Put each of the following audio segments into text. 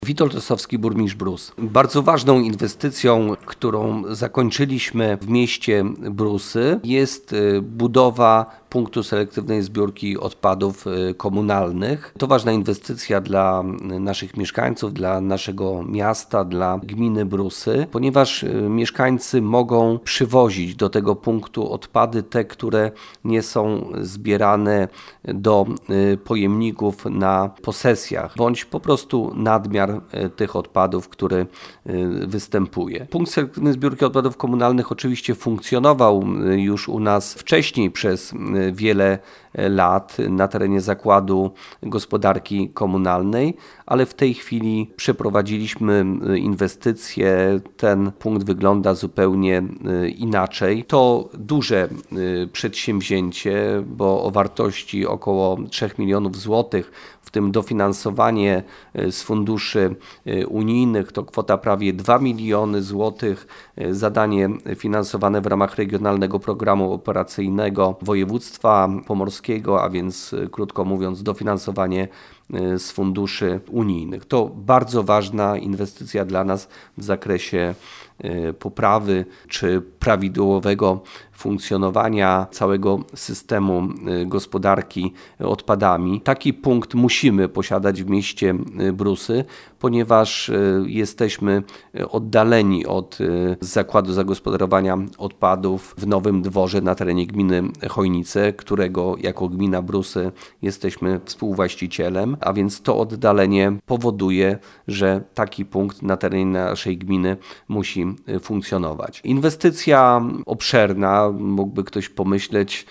Witold Osowski, burmistrz Brus. Bardzo ważną inwestycją, którą zakończyliśmy w mieście Brusy, jest budowa punktu selektywnej zbiórki odpadów komunalnych. To ważna inwestycja dla naszych mieszkańców, dla naszego miasta, dla gminy Brusy, ponieważ mieszkańcy mogą przywozić do tego punktu odpady te, które nie są zbierane do pojemników na posesjach, bądź po prostu nadmiar tych odpadów, który występuje. Punkt selektywnej zbiórki odpadów komunalnych oczywiście funkcjonował już u nas wcześniej przez wiele lat na terenie Zakładu Gospodarki Komunalnej, ale w tej chwili przeprowadziliśmy inwestycje. Ten punkt wygląda zupełnie inaczej. To duże przedsięwzięcie, bo o wartości około 3 milionów złotych, w tym dofinansowanie z funduszy unijnych to kwota prawie 2 miliony złotych, zadanie finansowane w ramach Regionalnego Programu Operacyjnego Województwa Pomorskiego, a więc krótko mówiąc dofinansowanie z funduszy unijnych. To bardzo ważna inwestycja dla nas w zakresie poprawy czy prawidłowego funkcjonowania całego systemu gospodarki odpadami. Taki punkt musimy posiadać w mieście Brusy, ponieważ jesteśmy oddaleni od Zakładu Zagospodarowania Odpadów w Nowym Dworze na terenie gminy Chojnice, którego jako gmina Brusy jesteśmy współwłaścicielem, a więc to oddalenie powoduje, że taki punkt na terenie naszej gminy musi funkcjonować. Inwestycja obszerna, mógłby ktoś pomyśleć,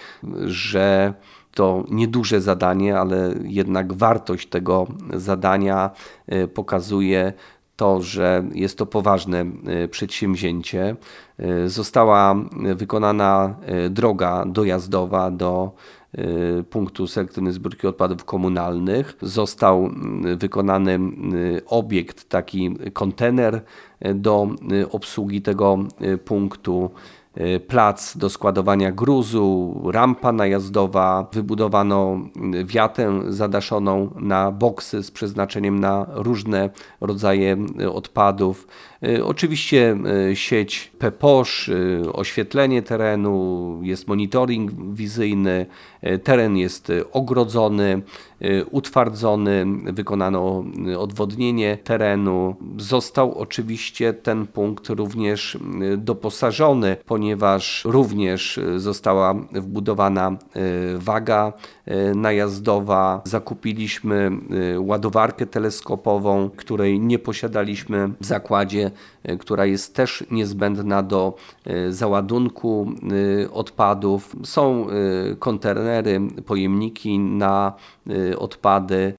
że to nieduże zadanie, ale jednak wartość tego zadania pokazuje to, że jest to poważne przedsięwzięcie. Została wykonana droga dojazdowa do punktu selektywnej zbiórki odpadów komunalnych. Został wykonany obiekt, taki kontener do obsługi tego punktu, plac do składowania gruzu, rampa najazdowa, wybudowano wiatę zadaszoną na boksy z przeznaczeniem na różne rodzaje odpadów. Oczywiście sieć PEPOSZ, oświetlenie terenu, jest monitoring wizyjny, teren jest ogrodzony, utwardzony, wykonano odwodnienie terenu. Został oczywiście ten punkt również doposażony, ponieważ również została wbudowana waga najazdowa. Zakupiliśmy ładowarkę teleskopową, której nie posiadaliśmy w zakładzie, która jest też niezbędna do załadunku odpadów. Są kontenery, pojemniki na odpady.